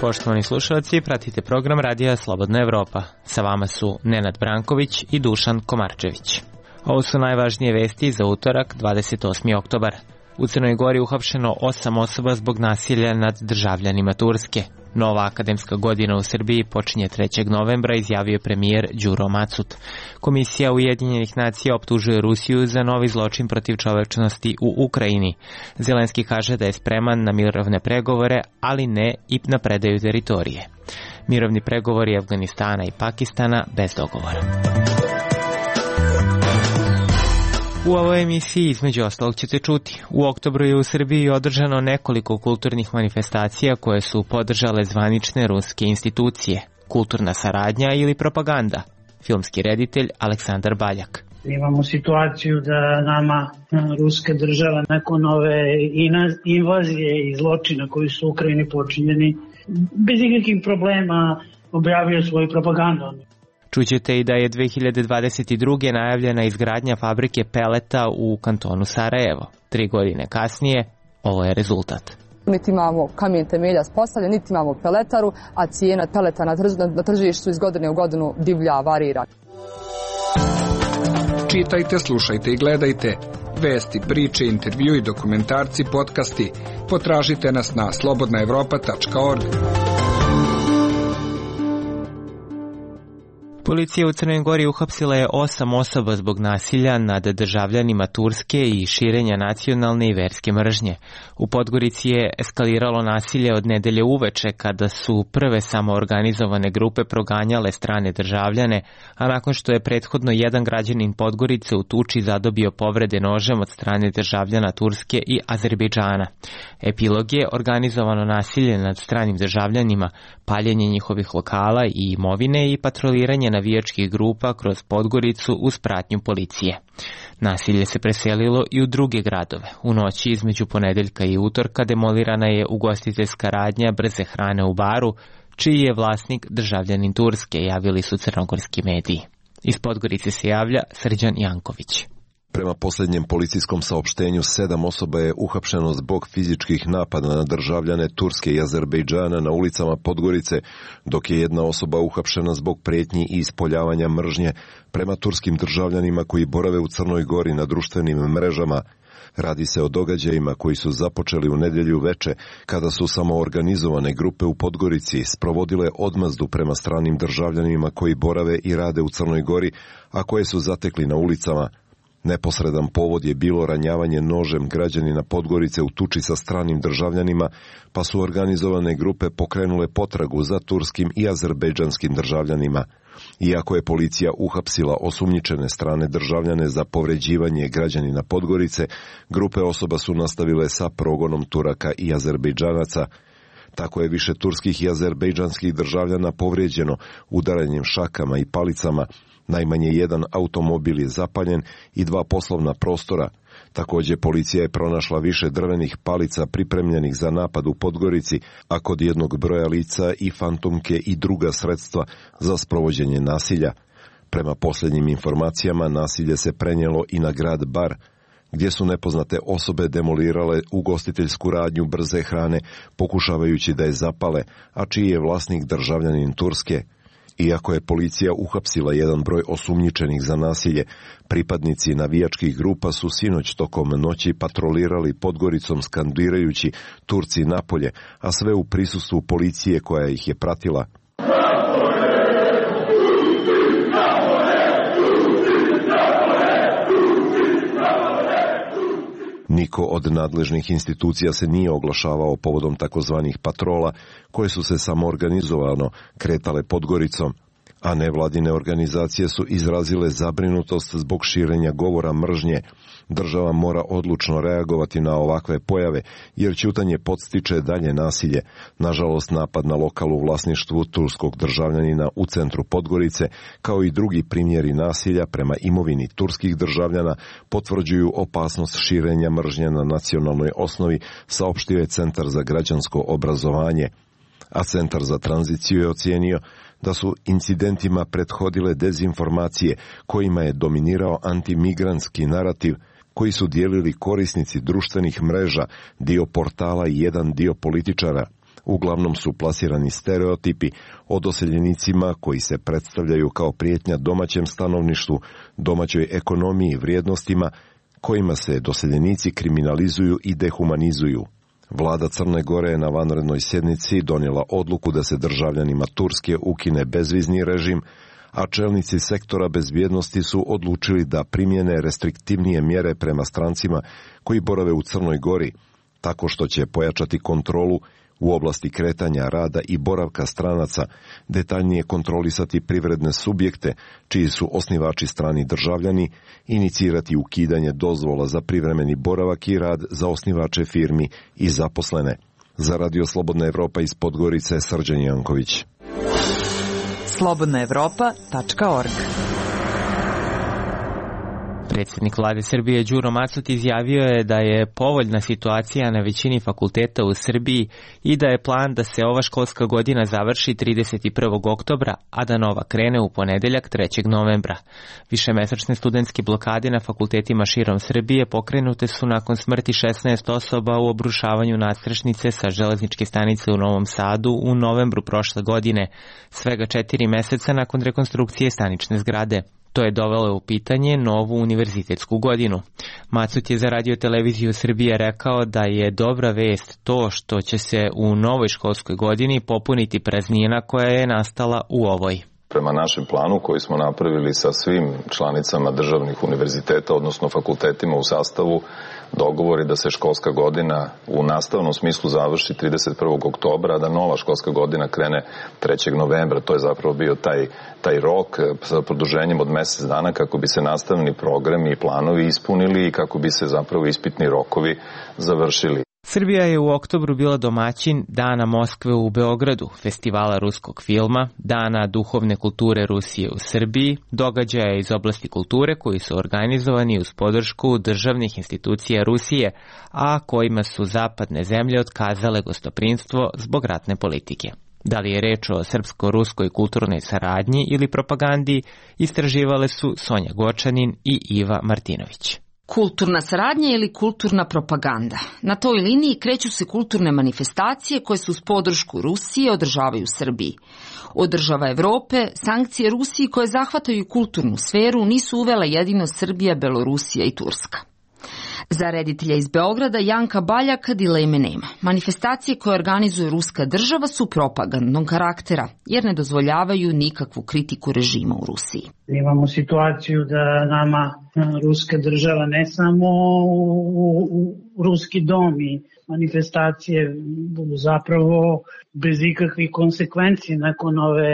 Poštovani slušalci, pratite program Radija Slobodna Evropa. Sa vama su Nenad Branković i Dušan Komarčević. Ovo su najvažnije vesti za utorak, 28. oktobar. U Crnoj Gori uhapšeno 8 osoba zbog nasilja nad državljanima Turske. Nova akademska godina u Srbiji počinje 3. novembra, izjavio premijer Đuro Macut. Komisija Ujedinjenih nacija optužuje Rusiju za novi zločin protiv čovečnosti u Ukrajini. Zelenski kaže da je spreman na mirovne pregovore, ali ne i na predaju teritorije. Mirovni pregovori Afganistana i Pakistana bez dogovora. U ovoj emisiji između ostalog ćete čuti. U oktobru je u Srbiji održano nekoliko kulturnih manifestacija koje su podržale zvanične ruske institucije. Kulturna saradnja ili propaganda. Filmski reditelj Aleksandar Baljak. Imamo situaciju da nama ruska država nakon ove invazije i zločina koji su u Ukrajini počinjeni bez ikakvih problema objavio svoju propagandu. Čućete i da je 2022. najavljena izgradnja fabrike peleta u kantonu Sarajevo. 3 godine kasnije, ovo je rezultat. Niti imamo kamen temelja postavljen, niti imamo peletaru, a cijena peleta na tržištu iz godine u godinu divlja, varira. Čitajte, slušajte i gledajte. Vesti, priče, intervju i dokumentarci, podcasti. Potražite nas na slobodnaevropa.org. Policija u Crnoj Gori uhapsila je 8 osoba zbog nasilja nad državljanima Turske i širenja nacionalne i verske mržnje. U Podgorici je eskaliralo nasilje od nedelje uveče kada su prve samoorganizovane grupe proganjale strane državljane, a nakon što je prethodno jedan građanin Podgorice u tuči zadobio povrede nožem od strane državljana Turske i Azerbejdžana. Epilog je organizovano nasilje nad stranim državljanima, paljenje njihovih lokala i imovine i patroliranje navijačkih grupa kroz Podgoricu uz pratnju policije. Nasilje se preselilo i u druge gradove. U noći između ponedeljka i utorka demolirana je ugostiteljska radnja brze hrane u Baru, čiji je vlasnik državljanin Turske, javili su crnogorski mediji. Iz Podgorice se javlja Srđan Janković. Prema posljednjem policijskom saopštenju, 7 osoba je uhapšeno zbog fizičkih napada na državljane Turske i Azerbejdžana na ulicama Podgorice, dok je jedna osoba uhapšena zbog prijetnji i ispoljavanja mržnje prema turskim državljanima koji borave u Crnoj Gori na društvenim mrežama. Radi se o događajima koji su započeli u nedjelju veče, kada su samoorganizovane grupe u Podgorici sprovodile odmazdu prema stranim državljanima koji borave i rade u Crnoj Gori, a koje su zatekli na ulicama. Neposredan povod je bilo ranjavanje nožem građanina Podgorice u tuči sa stranim državljanima, pa su organizovane grupe pokrenule potragu za turskim i azerbejdžanskim državljanima. Iako je policija uhapsila osumnjičene strane državljane za povređivanje građanina Podgorice, grupe osoba su nastavile sa progonom Turaka i Azerbejdžanaca. Tako je više turskih i azerbejdžanskih državljana povrijeđeno udaranjem šakama i palicama. Najmanje jedan automobil je zapaljen i 2 poslovna prostora. Također policija je pronašla više drvenih palica pripremljenih za napad u Podgorici, a kod jednog broja lica i fantomke i druga sredstva za sprovođenje nasilja. Prema posljednjim informacijama nasilje se prenijelo i na grad Bar, gdje su nepoznate osobe demolirale ugostiteljsku radnju brze hrane pokušavajući da je zapale, a čiji je vlasnik državljanin Turske. Iako je policija uhapsila jedan broj osumnjičenih za nasilje, pripadnici navijačkih grupa su sinoć tokom noći patrolirali Podgoricom skandirajući Turci napolje, a sve u prisustvu policije koja ih je pratila. Niko od nadležnih institucija se nije oglašavao povodom takozvanih patrola koje su se samoorganizovano kretale Podgoricom, a nevladine organizacije su izrazile zabrinutost zbog širenja govora mržnje. Država mora odlučno reagovati na ovakve pojave, jer ćutanje podstiče dalje nasilje. Nažalost, napad na lokal u vlasništvu turskog državljanina u centru Podgorice, kao i drugi primjeri nasilja prema imovini turskih državljana, potvrđuju opasnost širenja mržnje na nacionalnoj osnovi, saopštio je Centar za građansko obrazovanje. A Centar za tranziciju je ocijenio da su incidentima prethodile dezinformacije kojima je dominirao antimigrantski narativ koji su dijelili korisnici društvenih mreža, dio portala i jedan dio političara. Uglavnom su plasirani stereotipi o doseljenicima koji se predstavljaju kao prijetnja domaćem stanovništvu, domaćoj ekonomiji i vrijednostima, kojima se doseljenici kriminalizuju i dehumanizuju. Vlada Crne Gore je na vanrednoj sjednici donijela odluku da se državljanima Turske ukine bezvizni režim, a čelnici sektora bezbjednosti su odlučili da primjene restriktivnije mjere prema strancima koji borave u Crnoj Gori, tako što će pojačati kontrolu u oblasti kretanja, rada i boravka stranaca, detaljnije kontrolisati privredne subjekte, čiji su osnivači strani državljani, inicirati ukidanje dozvola za privremeni boravak i rad za osnivače firmi i zaposlene. Za Radio Slobodna Evropa iz Podgorice, Srđan Janković. slobodnaevropa.org. Predsjednik vlade Srbije Đuro Macot izjavio je da je povoljna situacija na većini fakulteta u Srbiji i da je plan da se ova školska godina završi 31. oktobra, a da nova krene u ponedeljak 3. novembra. Višemesečne studentske blokade na fakultetima širom Srbije pokrenute su nakon smrti 16 osoba u obrušavanju nadstrešnice sa železničke stanice u Novom Sadu u novembru prošle godine, svega 4 meseca nakon rekonstrukcije stanične zgrade. To je dovelo u pitanje novu univerzitetsku godinu. Macot je za Radio televiziju Srbije rekao da je dobra vest to što će se u novoj školskoj godini popuniti praznina koja je nastala u ovoj. Prema našem planu koji smo napravili sa svim članicama državnih univerziteta, odnosno fakultetima u sastavu, dogovor je da se školska godina u nastavnom smislu završi 31. oktobra, a da nova školska godina krene 3. novembra. To je zapravo bio taj rok sa produženjem od mesec dana kako bi se nastavni programi i planovi ispunili i kako bi se zapravo ispitni rokovi završili. Srbija je u oktobru bila domaćin Dana Moskve u Beogradu, festivala ruskog filma, Dana duhovne kulture Rusije u Srbiji, događaja iz oblasti kulture koji su organizovani uz podršku državnih institucija Rusije, a kojima su zapadne zemlje otkazale gostoprinstvo zbog ratne politike. Da li je reč o srpsko-ruskoj kulturnoj saradnji ili propagandi, istraživale su Sonja Gočanin i Iva Martinović. Kulturna saradnja ili kulturna propaganda. Na toj liniji kreću se kulturne manifestacije koje se uz podršku Rusije održavaju u Srbiji. Od država Evrope, sankcije Rusiji koje zahvataju kulturnu sferu nisu uvela jedino Srbija, Belorusija i Turska. Za reditelja iz Beograda Janka Baljaka dileme nema. Manifestacije koje organizuje ruska država su propagandnog karaktera, jer ne dozvoljavaju nikakvu kritiku režima u Rusiji. Imamo situaciju da nama ruska država ne samo u ruski dom i manifestacije budu zapravo bez ikakvih konsekvenci nakon ove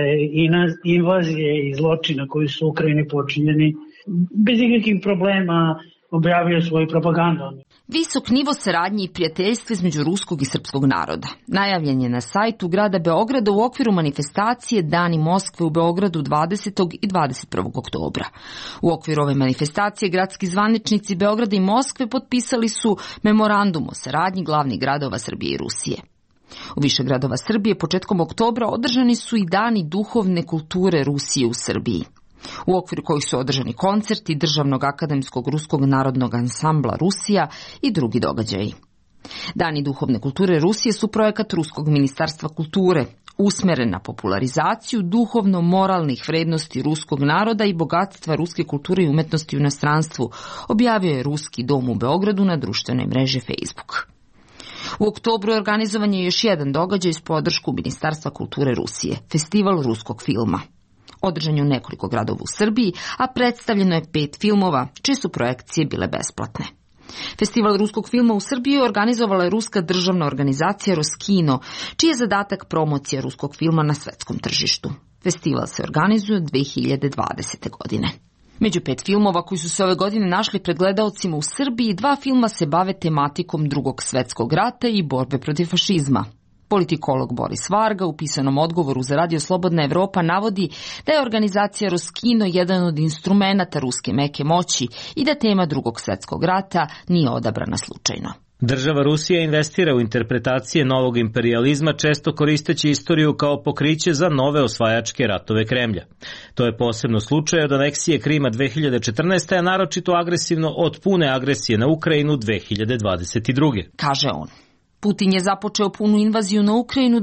invazije i zločina koji su u Ukrajini počinjeni, bez ikakvih problema objavio svoju propagandu. Visok nivo saradnje i prijateljstva između ruskog i srpskog naroda. Najavljen je na sajtu grada Beograda u okviru manifestacije Dani Moskve u Beogradu 20. i 21. oktobra. U okviru ove manifestacije gradski zvaničnici Beograda i Moskve potpisali su memorandum o saradnji glavnih gradova Srbije i Rusije. U više gradova Srbije početkom oktobra održani su i Dani duhovne kulture Rusije u Srbiji, u okviru kojih su održani koncerti Državnog akademskog ruskog narodnog ansambla Rusija i drugi događaji. Dani duhovne kulture Rusije su projekat Ruskog ministarstva kulture, usmeren na popularizaciju duhovno-moralnih vrednosti ruskog naroda i bogatstva ruske kulture i umetnosti u inostranstvu, objavio je Ruski dom u Beogradu na društvenoj mreži Facebook. U oktobru organizovan je još jedan događaj s podršku Ministarstva kulture Rusije, Festival ruskog filma. Održan je u nekoliko gradova u Srbiji, a predstavljeno je 5 filmova, čije su projekcije bile besplatne. Festival ruskog filma u Srbiji organizovala je ruska državna organizacija Roskino, čiji je zadatak promocija ruskog filma na svetskom tržištu. Festival se organizuje 2020. godine. Među 5 filmova koji su se ove godine našli pred gledaocima u Srbiji, 2 filma se bave tematikom Drugog svetskog rata i borbe protiv fašizma. Politikolog Boris Varga u pisanom odgovoru za Radio Slobodna Evropa navodi da je organizacija Roskino jedan od instrumenata ruske meke moći i da tema Drugog svetskog rata nije odabrana slučajno. Država Rusija investira u interpretacije novog imperijalizma, često koristeći istoriju kao pokriće za nove osvajačke ratove Kremlja. To je posebno slučaj od aneksije Krima 2014. a naročito agresivno od pune agresije na Ukrajinu 2022. Kaže on. Putin je započeo punu invaziju na Ukrajinu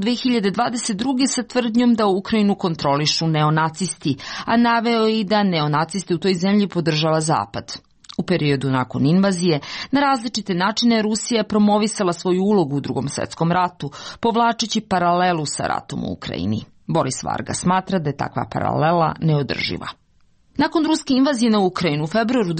2022. sa tvrdnjom da Ukrajinu kontrolišu neonacisti, a naveo i da neonacisti u toj zemlji podržava Zapad. U periodu nakon invazije, na različite načine Rusija je promovisala svoju ulogu u Drugom svetskom ratu, povlačeći paralelu sa ratom u Ukrajini. Boris Varga smatra da je takva paralela neodrživa. Nakon ruske invazije na Ukrajinu u februaru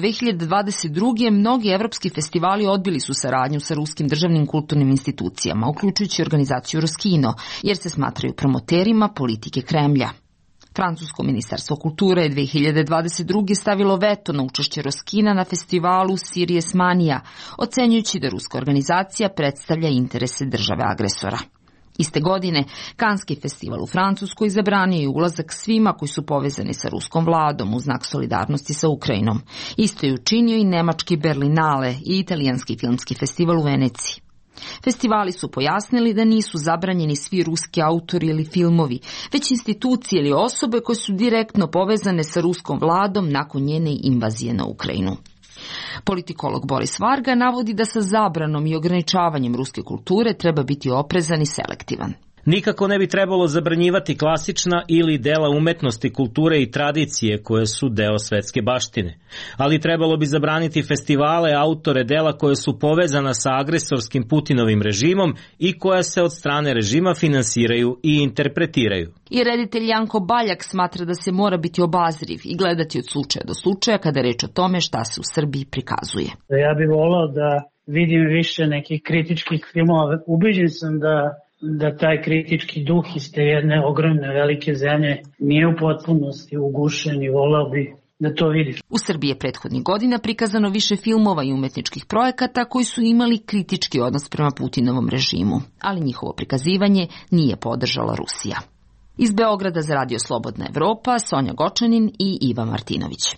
2022. mnogi evropski festivali odbili su saradnju sa ruskim državnim kulturnim institucijama, uključujući organizaciju Roskino, jer se smatraju promoterima politike Kremlja. Francusko ministarstvo kulture je 2022. stavilo veto na učešće Roskina na festivalu Sirius Mania, ocenjujući da ruska organizacija predstavlja interese države agresora. Iste godine, Kanski festival u Francuskoj zabranio je ulazak svima koji su povezani sa ruskom vladom u znak solidarnosti sa Ukrajinom. Isto je učinio i nemački Berlinale i italijanski filmski festival u Veneciji. Festivali su pojasnili da nisu zabranjeni svi ruski autori ili filmovi, već institucije ili osobe koje su direktno povezane sa ruskom vladom nakon njene invazije na Ukrajinu. Politikolog Boris Varga navodi da sa zabranom i ograničavanjem ruske kulture treba biti oprezan i selektivan. Nikako ne bi trebalo zabranjivati klasična ili dela umetnosti, kulture i tradicije koje su deo svetske baštine. Ali trebalo bi zabraniti festivale, autore dela koje su povezana sa agresorskim Putinovim režimom i koja se od strane režima finansiraju i interpretiraju. I reditelj Janko Baljak smatra da se mora biti obazriv i gledati od slučaja do slučaja kada reč o tome šta se u Srbiji prikazuje. Ja bih volao da vidim više nekih kritičkih filmova. Ubeđen sam da taj kritički duh iz te jedne ogromne velike zemlje nije u potpunosti ugušen i volao bi da to vidiš. U Srbiji je prethodnih godina prikazano više filmova i umetničkih projekata koji su imali kritički odnos prema Putinovom režimu, ali njihovo prikazivanje nije podržala Rusija. Iz Beograda za Radio Slobodna Evropa, Sonja Gočanin i Iva Martinović.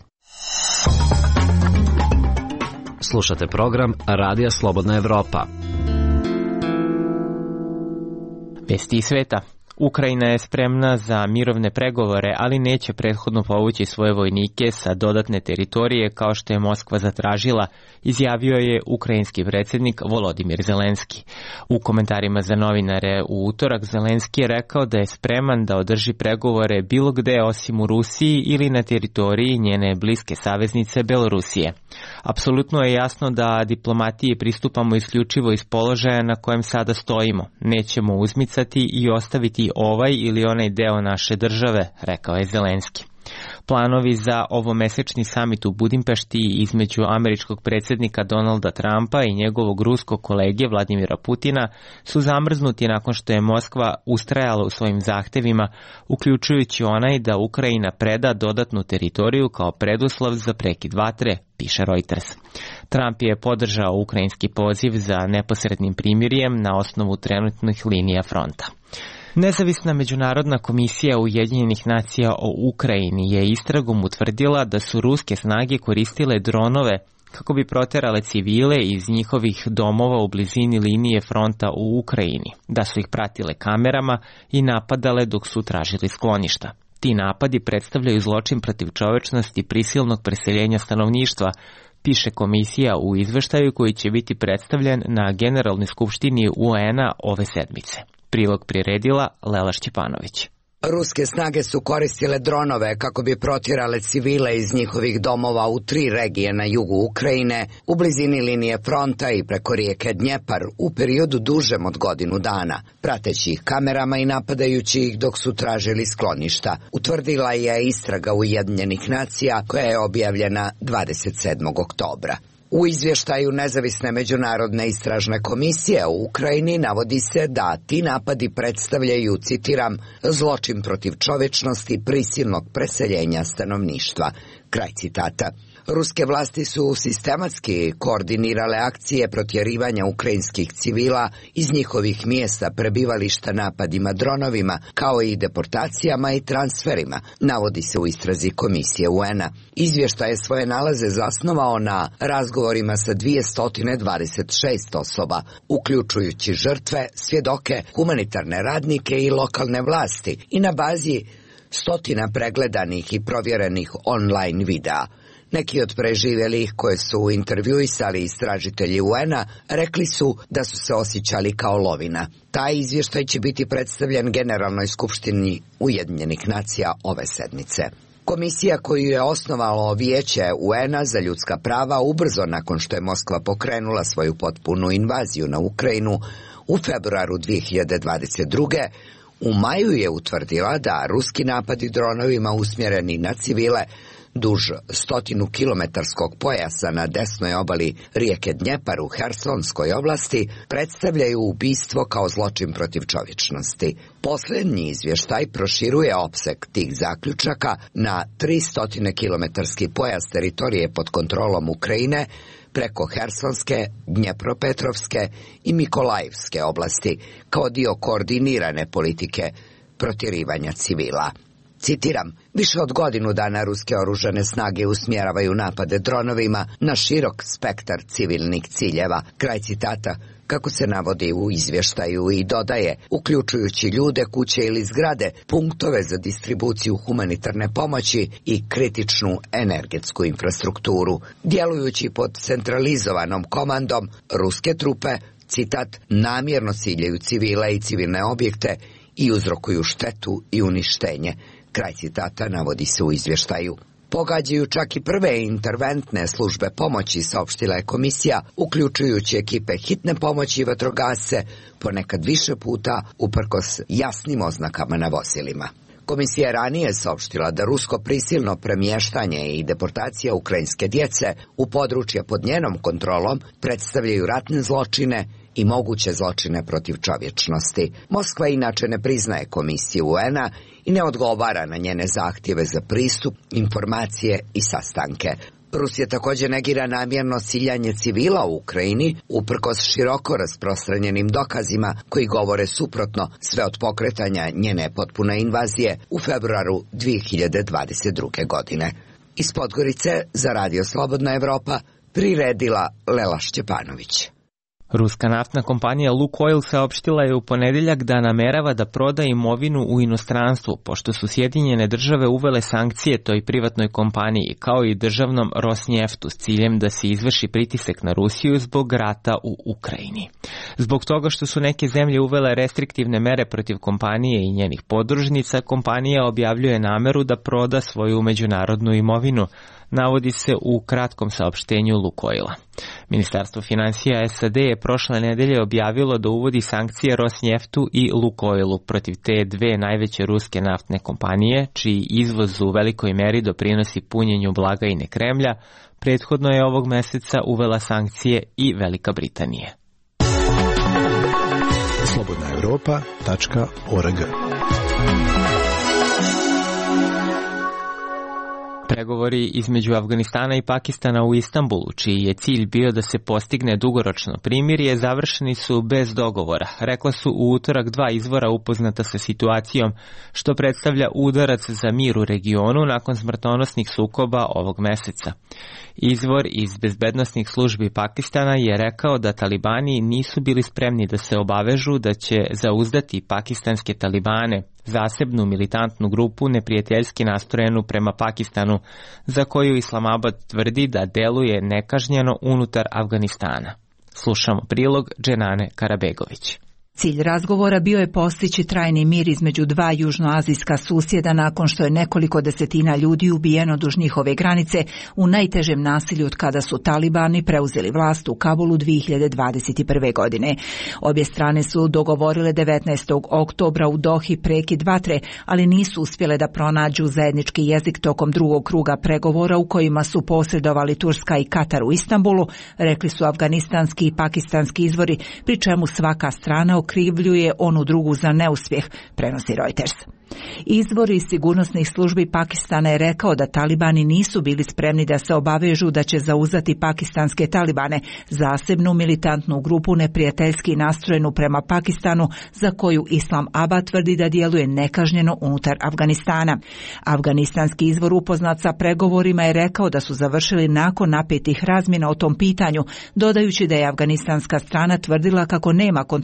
Slušate program Radija Slobodna Evropa. Vesti iz sveta. Ukrajina je spremna za mirovne pregovore, ali neće prethodno povući svoje vojnike sa dodatne teritorije kao što je Moskva zatražila, izjavio je ukrajinski predsjednik Volodimir Zelenski. U komentarima za novinare u utorak Zelenski je rekao da je spreman da održi pregovore bilo gde osim u Rusiji ili na teritoriji njene bliske saveznice Belorusije. Apsolutno je jasno da diplomatiji pristupamo isključivo iz položaja na kojem sada stojimo. Nećemo uzmicati i ostaviti ovaj ili onaj deo naše države, rekao je Zelenski. Planovi za ovomesečni samit u Budimpešti između američkog predsjednika Donalda Trumpa i njegovog ruskog kolege Vladimira Putina su zamrznuti nakon što je Moskva ustrajala u svojim zahtevima, uključujući onaj da Ukrajina preda dodatnu teritoriju kao preduslov za prekid vatre, piše Reuters. Trump je podržao ukrajinski poziv za neposrednim primirjem na osnovu trenutnih linija fronta. Nezavisna međunarodna komisija Ujedinjenih nacija o Ukrajini je istragom utvrdila da su ruske snage koristile dronove kako bi proterale civile iz njihovih domova u blizini linije fronta u Ukrajini, da su ih pratile kamerama i napadale dok su tražili skloništa. Ti napadi predstavljaju zločin protiv čovečnosti prisilnog preseljenja stanovništva, piše komisija u izveštaju koji će biti predstavljen na Generalnoj skupštini UN-a ove sedmice. Prilog priredila Lela Šćepanović. Ruske snage su koristile dronove kako bi protjerale civile iz njihovih domova u 3 regije na jugu Ukrajine, u blizini linije fronta i preko rijeke Dnjepar u periodu dužem od godinu dana, prateći ih kamerama i napadajući ih dok su tražili skloništa, utvrdila je istraga Ujedinjenih nacija koja je objavljena 27. oktobra. U izvještaju Nezavisne međunarodne istražne komisije u Ukrajini navodi se da ti napadi predstavljaju, citiram, zločin protiv čovečnosti prisilnog preseljenja stanovništva. Kraj citata. Ruske vlasti su sistematski koordinirale akcije protjerivanja ukrajinskih civila iz njihovih mjesta prebivališta napadima dronovima, kao i deportacijama i transferima, navodi se u istrazi komisije UN-a. Izvještaj je svoje nalaze zasnovao na razgovorima sa 226 osoba, uključujući žrtve, svjedoke, humanitarne radnike i lokalne vlasti i na bazi stotina pregledanih i provjerenih online videa. Neki od preživjelih koje su intervjuisali istražitelji UN-a rekli su da su se osjećali kao lovina. Taj izvještaj će biti predstavljen Generalnoj skupštini Ujedinjenih nacija ove sedmice. Komisija koju je osnovalo Vijeće UN-a za ljudska prava ubrzo nakon što je Moskva pokrenula svoju potpunu invaziju na Ukrajinu u februaru 2022. u maju je utvrdila da ruski napadi dronovima usmjereni na civile duž 100-kilometarskog pojasa na desnoj obali rijeke Dnjepar u Hersonskoj oblasti predstavljaju ubistvo kao zločin protiv čovječnosti. Posljednji izvještaj proširuje opseg tih zaključaka na 300-kilometarski pojas teritorije pod kontrolom Ukrajine preko Hersonske, Dnjepropetrovske i Mikolajivske oblasti kao dio koordinirane politike protjerivanja civila. Citiram, više od godinu dana ruske oružane snage usmjeravaju napade dronovima na širok spektar civilnih ciljeva. Kraj citata, kako se navodi u izvještaju, i dodaje, uključujući ljude, kuće ili zgrade, punktove za distribuciju humanitarne pomoći i kritičnu energetsku infrastrukturu. Djelujući pod centralizovanom komandom, ruske trupe, citat, namjerno ciljaju civile i civilne objekte i uzrokuju štetu i uništenje. Kraj citata navodi se u izvještaju. Pogađaju čak i prve interventne službe pomoći, saopštila je komisija, uključujući ekipe hitne pomoći i vatrogasce, ponekad više puta uprkos jasnim oznakama na vozilima. Komisija je ranije saopštila da rusko prisilno premještanje i deportacija ukrajinske djece u područja pod njenom kontrolom predstavljaju ratne zločine i moguće zločine protiv čovječnosti. Moskva inače ne priznaje komisiju UN-a i ne odgovara na njene zahtjeve za pristup, informacije i sastanke. Rusija također negira namjerno ciljanje civila u Ukrajini, uprkos široko rasprostranjenim dokazima koji govore suprotno, sve od pokretanja njene potpune invazije u februaru 2022. godine. Iz Podgorice za Radio Slobodna Evropa priredila Lela Šćepanović. Ruska naftna kompanija Lukoil saopštila je u ponedjeljak da namerava da proda imovinu u inostranstvu, pošto su Sjedinjene države uvele sankcije toj privatnoj kompaniji, kao i državnom Rosnjeftu, s ciljem da se izvrši pritisak na Rusiju zbog rata u Ukrajini. Zbog toga što su neke zemlje uvele restriktivne mere protiv kompanije i njenih podružnica, kompanija objavljuje nameru da proda svoju međunarodnu imovinu, navodi se u kratkom saopštenju Lukoila. Ministarstvo finansija SAD je prošle nedelje objavilo da uvodi sankcije Rosnjeftu i Lukoilu protiv te dve najveće ruske naftne kompanije, čiji izvoz u velikoj meri doprinosi punjenju blagajne Kremlja. Prethodno je ovog meseca uvela sankcije i Velika Britanija. slobodnaevropa.org. Pregovori između Afganistana i Pakistana u Istanbulu, čiji je cilj bio da se postigne dugoročno primirje, završeni su bez dogovora. Rekla su u utorak dva izvora upoznata sa situacijom, što predstavlja udarac za mir u regionu nakon smrtonosnih sukoba ovog meseca. Izvor iz bezbednosnih službi Pakistana je rekao da talibani nisu bili spremni da se obavežu da će zauzdati pakistanske talibane, zasebnu militantnu grupu neprijateljski nastrojenu prema Pakistanu, za koju Islamabad tvrdi da deluje nekažnjeno unutar Afganistana. Slušamo prilog Dženane Karabegović. Cilj razgovora bio je postići trajni mir između dva južnoazijska susjeda nakon što je nekoliko desetina ljudi ubijeno duž njihove granice u najtežem nasilju od kada su talibani preuzeli vlast u Kabulu 2021. godine. Obje strane su dogovorile 19. oktobra u Dohi prekid vatre, ali nisu uspjele da pronađu zajednički jezik tokom drugog kruga pregovora u kojima su posredovali Turska i Katar u Istanbulu, rekli su afganistanski i pakistanski izvori, pri čemu svaka strana okrivljuje onu drugu za neuspjeh, prenosi Reuters. Izvor iz sigurnosnih službi Pakistana je rekao da talibani nisu bili spremni da se obavežu da će zauzeti pakistanske talibane, zasebnu militantnu grupu neprijateljski nastrojenu prema Pakistanu, za koju Islamabad tvrdi da djeluje nekažnjeno unutar Afganistana. Afganistanski izvor upoznat sa pregovorima je rekao da su završili nakon napetih razmjena o tom pitanju, dodajući da je afganistanska strana tvrdila kako nema kontrolu nad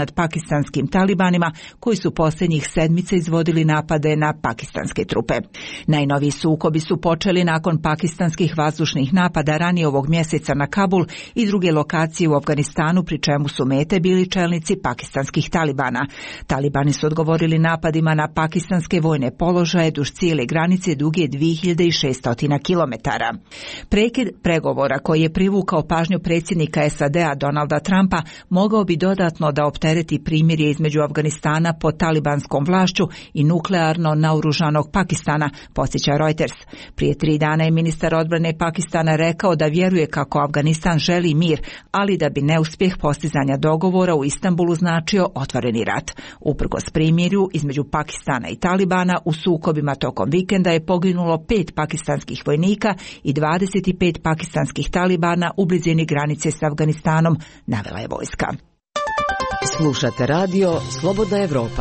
nad pakistanskim talibanima koji su posljednjih sedmica izvodili napade na pakistanske trupe. Najnoviji sukobi su počeli nakon pakistanskih vazdušnih napada ranije ovog mjeseca na Kabul i druge lokacije u Afganistanu, pri čemu su mete bili čelnici pakistanskih talibana. Talibani su odgovorili napadima na pakistanske vojne položaje duž cijele granice duge 2600 kilometara. Prekid pregovora koji je privukao pažnju predsjednika SAD-a Donalda Trumpa mogao bi dodatno da optereti primirje između Afganistana pod talibanskom vlašću i nuklearno naoružanog Pakistana, podsjeća Reuters. Prije 3 dana je ministar odbrane Pakistana rekao da vjeruje kako Afganistan želi mir, ali da bi neuspjeh postizanja dogovora u Istanbulu značio otvoreni rat. Uprkos primirju između Pakistana i Talibana u sukobima tokom vikenda je poginulo 5 pakistanskih vojnika i 25 pakistanskih talibana u blizini granice s Afganistanom, navela je vojska. Slušate radio Slobodna Evropa.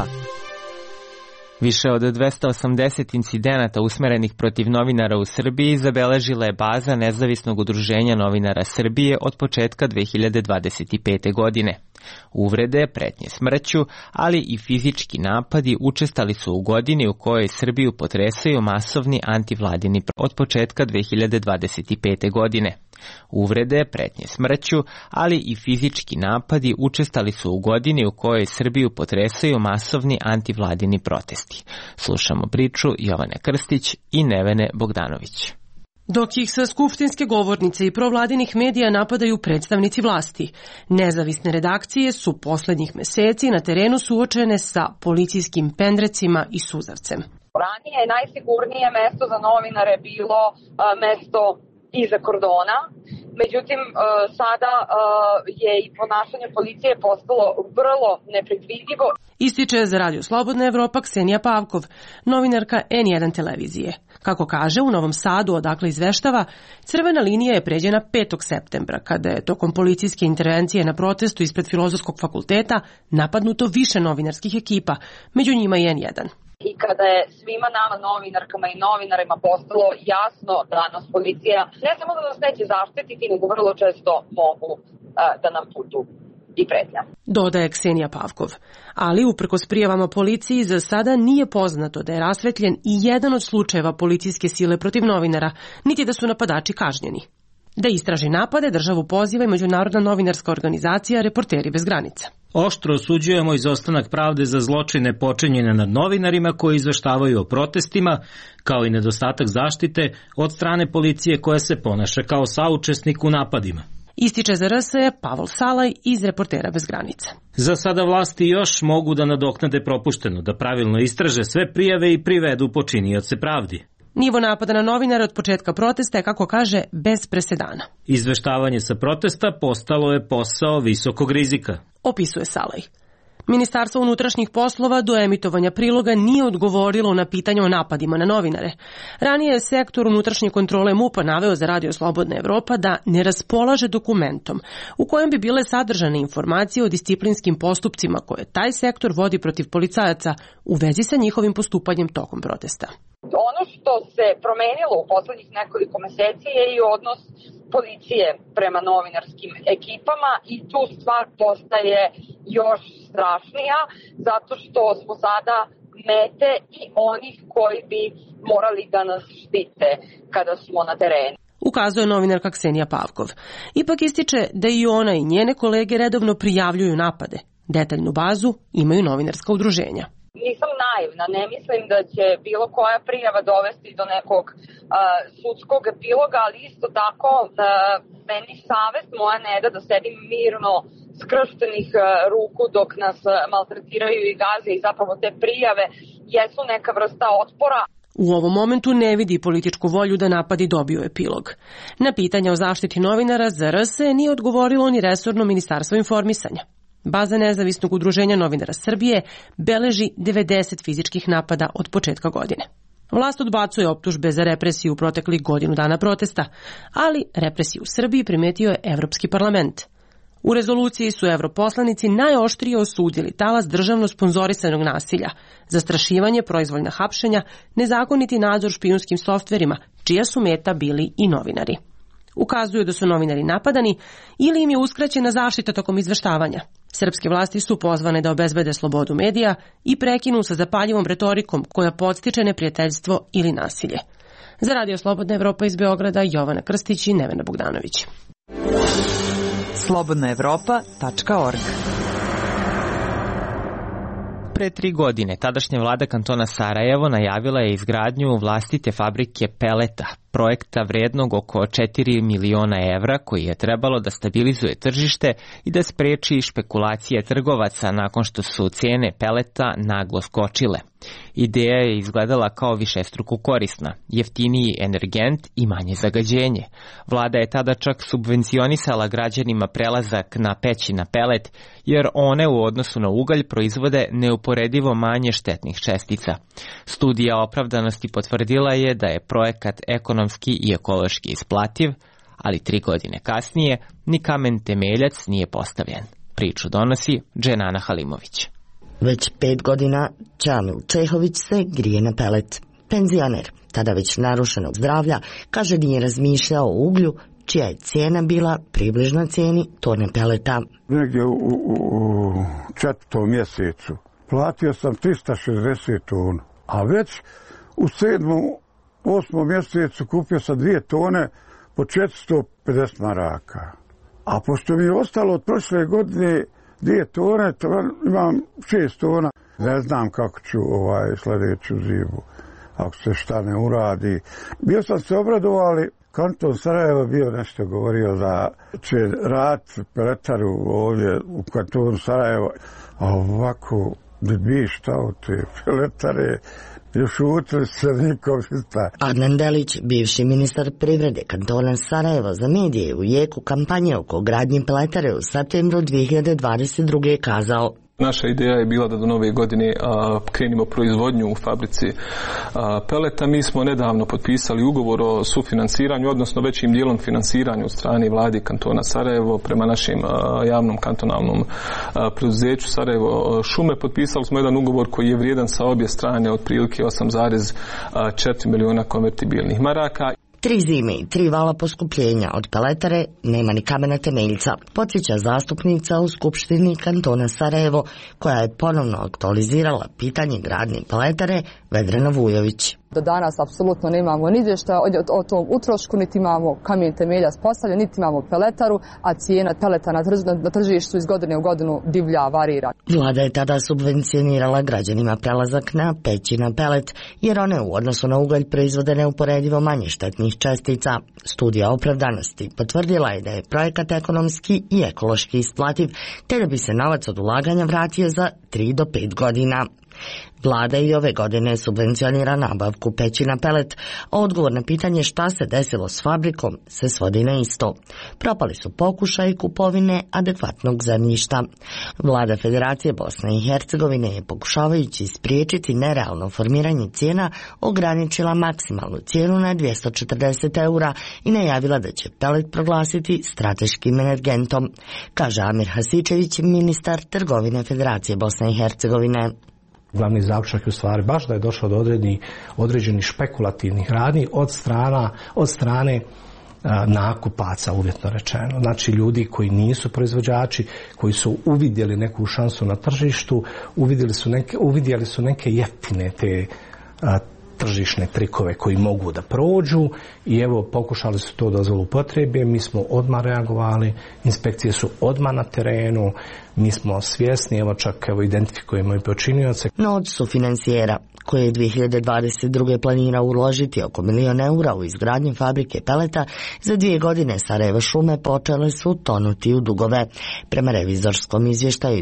Više od 280 incidenata usmerenih protiv novinara u Srbiji zabeležila je baza Nezavisnog udruženja novinara Srbije od početka 2025. godine. Uvrede, pretnje smrću, ali i fizički napadi učestali su u godini u kojoj Srbiju potresaju masovni antivladini od početka 2025. godine. Uvrede, pretnje smrću, ali i fizički napadi učestali su u godini u kojoj Srbiju potresaju masovni antivladini protesti. Slušamo priču Jovane Krstić i Nevene Bogdanović. Dok ih sa skupštinske govornice i provladinih medija napadaju predstavnici vlasti, nezavisne redakcije su poslednjih meseci na terenu suočene sa policijskim pendrecima i suzavcem. Ranije je najsigurnije mesto za novinare bilo mesto iza kordona, međutim sada je i ponašanje policije postalo vrlo nepredvidivo. Ističe za Radio Slobodna Evropa Ksenija Pavkov, novinarka N1 televizije. Kako kaže, u Novom Sadu, odakle izveštava, crvena linija je pređena 5. septembra, kada je tokom policijske intervencije na protestu ispred Filozofskog fakulteta napadnuto više novinarskih ekipa, među njima i N1. I kada je svima nama novinarkama i novinarima postalo jasno da nas policija ne samo da nas neće zaštititi, nego vrlo često mogu da nam putu i pretnja. Dodaje Ksenija Pavkov. Ali uprkos prijavama policiji za sada nije poznato da je rasvetljen i jedan od slučajeva policijske sile protiv novinara, niti da su napadači kažnjeni. Da istraži napade državu poziva i međunarodna novinarska organizacija Reporteri bez granica. Oštro osuđujemo izostanak pravde za zločine počinjene nad novinarima koji izveštavaju o protestima, kao i nedostatak zaštite od strane policije koja se ponaša kao saučesnik u napadima. Ističe za RSE Pavol Salaj iz Reportera bez granica. Za sada vlasti još mogu da nadoknade propušteno, da pravilno istraže sve prijave i privedu počinioce pravdi. Nivo napada na novinare od početka protesta je, kako kaže, bez presedana. Izveštavanje sa protesta postalo je posao visokog rizika, opisuje Salaj. Ministarstvo unutrašnjih poslova do emitovanja priloga nije odgovorilo na pitanje o napadima na novinare. Ranije je sektor unutrašnje kontrole MUP-a naveo za Radio Slobodna Evropa da ne raspolaže dokumentom u kojem bi bile sadržane informacije o disciplinskim postupcima koje taj sektor vodi protiv policajaca u vezi sa njihovim postupanjem tokom protesta. Ono što se promenilo u poslednjih nekoliko meseci je i odnos policije prema novinarskim ekipama i tu stvar postaje još strašnija zato što smo sada mete i onih koji bi morali da nas štite kada smo na terenu. Ukazuje novinarka Ksenija Pavkov. Ipak ističe da i ona i njene kolege redovno prijavljuju napade. Detaljnu bazu imaju novinarska udruženja. Nisam naivna, ne mislim da će bilo koja prijava dovesti do nekog sudskog epiloga, ali isto tako meni savest moja ne da sedim mirno skrštenih ruku dok nas maltretiraju i gaze i zapravo te prijave jesu neka vrsta otpora. U ovom momentu ne vidi političku volju da napadi dobiju epilog. Na pitanja o zaštiti novinara za RSE nije odgovorilo ni resorno ministarstvo informisanja. Baza Nezavisnog udruženja novinara Srbije beleži 90 fizičkih napada od početka godine. Vlast odbacuje optužbe za represiju u proteklih godinu dana protesta, ali represiju u Srbiji primetio je Evropski parlament. U rezoluciji su europoslanici najoštrije osudili talas državno sponzorisanog nasilja, zastrašivanje, proizvoljna hapšenja, nezakoniti nadzor špijunskim softverima, čija su meta bili i novinari. ukazuju da su novinari napadani ili im je uskraćena zaštita tokom izveštavanja. Srpske vlasti su pozvane da obezbede slobodu medija i prekinu sa zapaljivom retorikom koja podstiče neprijateljstvo ili nasilje. Za Radio Slobodna Evropa iz Beograda, Jovana Krstić i Nevena Bogdanović. slobodnaevropa.org. Pre 3 godine tadašnja vlada kantona Sarajevo najavila je izgradnju vlastite fabrike peleta, projekta vrednog oko 4 miliona evra koji je trebalo da stabilizuje tržište i da spreči špekulacije trgovaca nakon što su cene peleta naglo skočile. Ideja je izgledala kao višestruko korisna, jeftiniji energent i manje zagađenje. Vlada je tada čak subvencionisala građanima prelazak na peći na pelet, jer one u odnosu na ugalj proizvode neuporedivo manje štetnih čestica. Studija opravdanosti potvrdila je da je projekat ekonomski i ekološki isplativ, ali 3 godine kasnije ni kamen temeljac nije postavljen. Priču donosi Dženana Halimović. Već 5 godina Čamil Čehović se grije na pelet. Penzioner, tada već narušenog zdravlja, kaže nije razmišljao o uglju, čija je cijena bila približna cijeni tone peleta. Negdje u 4. mjesecu platio sam 360 tona, a već u 7. 8. mjesecu kupio sam 2 tone po 450 maraka. A pošto mi je ostalo od prošle godine 2 tone, imam 6 tona. Ne znam kako ću sljedeću zimu, ako se šta ne uradi. Bio sam se obradovao, ali kanton Sarajevo bio nešto govorio da će raditi peletaru ovdje u kantonu Sarajevo. A ovako, da bi šta od te peletare, još utri se nikom šta. Adnan Delić, bivši ministar privrede kantona Sarajevo, za medije u jeku kampanje oko gradnje peletare u septembru 2022. kazao: Naša ideja je bila da do nove godine krenimo proizvodnju u fabrici peleta. Mi smo nedavno potpisali ugovor o sufinansiranju, odnosno većim dijelom finansiranju od strane vlade kantona Sarajevo prema našem javnom kantonalnom preduzeću Sarajevo šume. Potpisali smo jedan ugovor koji je vrijedan sa obje strane otprilike 8,4 miliona konvertibilnih maraka. 3 zime i 3 vala poskupljenja od peletare, nema ni kamena temeljca, podsjeća zastupnica u Skupštini kantona Sarajevo, koja je ponovno aktualizirala pitanje gradnje peletare, Vedrana Vujović. Do danas apsolutno nemamo ni izvještaja o tom utrošku, niti imamo kamen temeljac postavljen, niti imamo peletaru, a cijena peleta na tržištu iz godine u godinu divlja, varira. Vlada je tada subvencionirala građanima prelazak na peći na pelet, jer one u odnosu na ugalj proizvode neuporedivo manje štetnih čestica. Studija opravdanosti potvrdila je da je projekat ekonomski i ekološki isplativ, te da bi se novac od ulaganja vratio za 3 do 5 godina. Vlada i ove godine subvencionira nabavku peći na pelet, a odgovor na pitanje šta se desilo s fabrikom se svodi na isto. Propali su pokušaj kupovine adekvatnog zemljišta. Vlada Federacije Bosne i Hercegovine je, pokušavajući spriječiti nerealno formiranje cijena, ograničila maksimalnu cijenu na 240 eura i najavila da će pelet proglasiti strateškim energentom, kaže Amir Hasičević, ministar trgovine Federacije Bosne i Hercegovine. Glavni zaključak je u stvari baš da je došlo do određenih špekulativnih radnji od strane nakupaca, uvjetno rečeno. Znači ljudi koji nisu proizvođači, koji su uvidjeli neku šansu na tržištu, uvidjeli su neke jeftine te tržišne trikove koji mogu da prođu i evo pokušali su to da zloupotrebe. Mi smo odmah reagovali, inspekcije su odmah na terenu, mi smo svjesni, čak identifikujemo i počinioce. No od sufinancijera koje je 2022. planira uložiti oko 1 milion eura u izgradnju fabrike peleta, za 2 godine Sarajevo šume počele su tonuti u dugove. Prema revizorskom izvještaju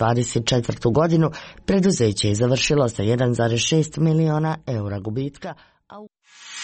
2024. godinu preduzeće je završilo sa 1,6 miliona eura gubitka,